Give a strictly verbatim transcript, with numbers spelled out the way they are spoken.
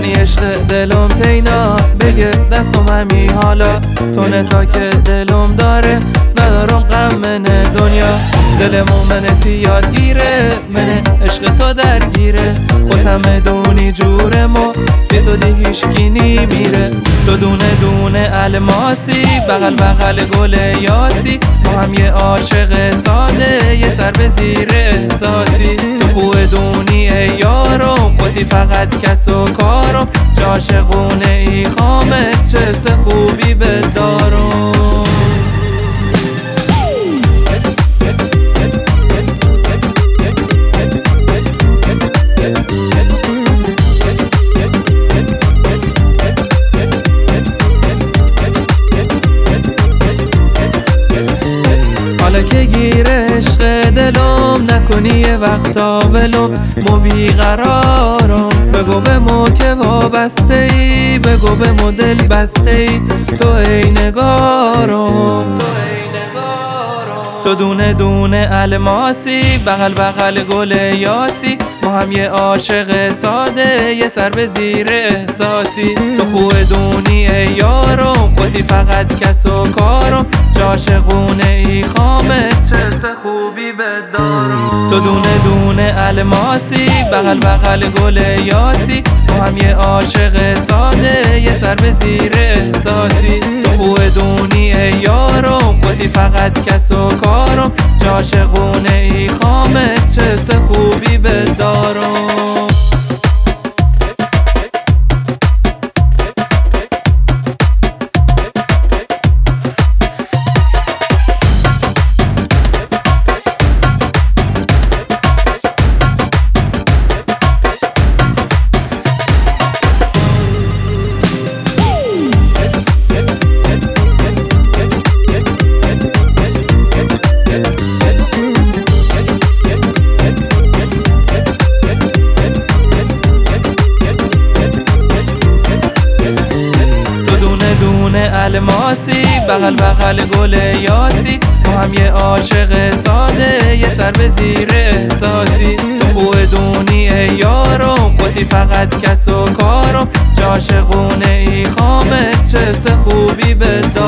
کنی عشق دلم تینا بگه دستم همی حالا تونه تا که دلم داره ندارم غم من دنیا دل مومنتی یادگیره من عشق تو درگیره خودم دونی جور ما سی تو دی هیشکی میره تو دونه دونه الماسی بغل بغل گل یاسی ما هم یه عاشق ساده یه سر به زیر احساسی تو خوه دونی ای یارم خودی فقط کس و کارم چه عاشقونه ای خامت چه سه خوبی بدارم حالا که گیر عشق دلم نکنی یه وقتا ولم مو بیقرارم بگو به مو که وابسته ای بگو به مو دل بسته ای تو ای نگارم تو دونه دونه الماسی بغل بغل گل یاسی ما هم یه عاشق ساده یه سر به زیر احساسی تو خوه دونی ای یارم خودی فقط کس و کارم چه عاشقونه ای خامت چه سه خوبی بدارم تو دونه دونه الماسی بغل بغل گل یاسی ما هم یه عاشق ساده یه سر به زیر احساسی تو خوه دونی ای یارم خودی فقط کس و کارم چه عاشقونه ای خامت چه سه خوبی بدارم الماسی بغل بغل گل یاسی ما هم یه عاشق ساده یه سر به زیر احساسی تو خوه دونی ای یارم خودی فقط کس و کارم چه عاشقونه ای خامت چه سه خوبی بدارم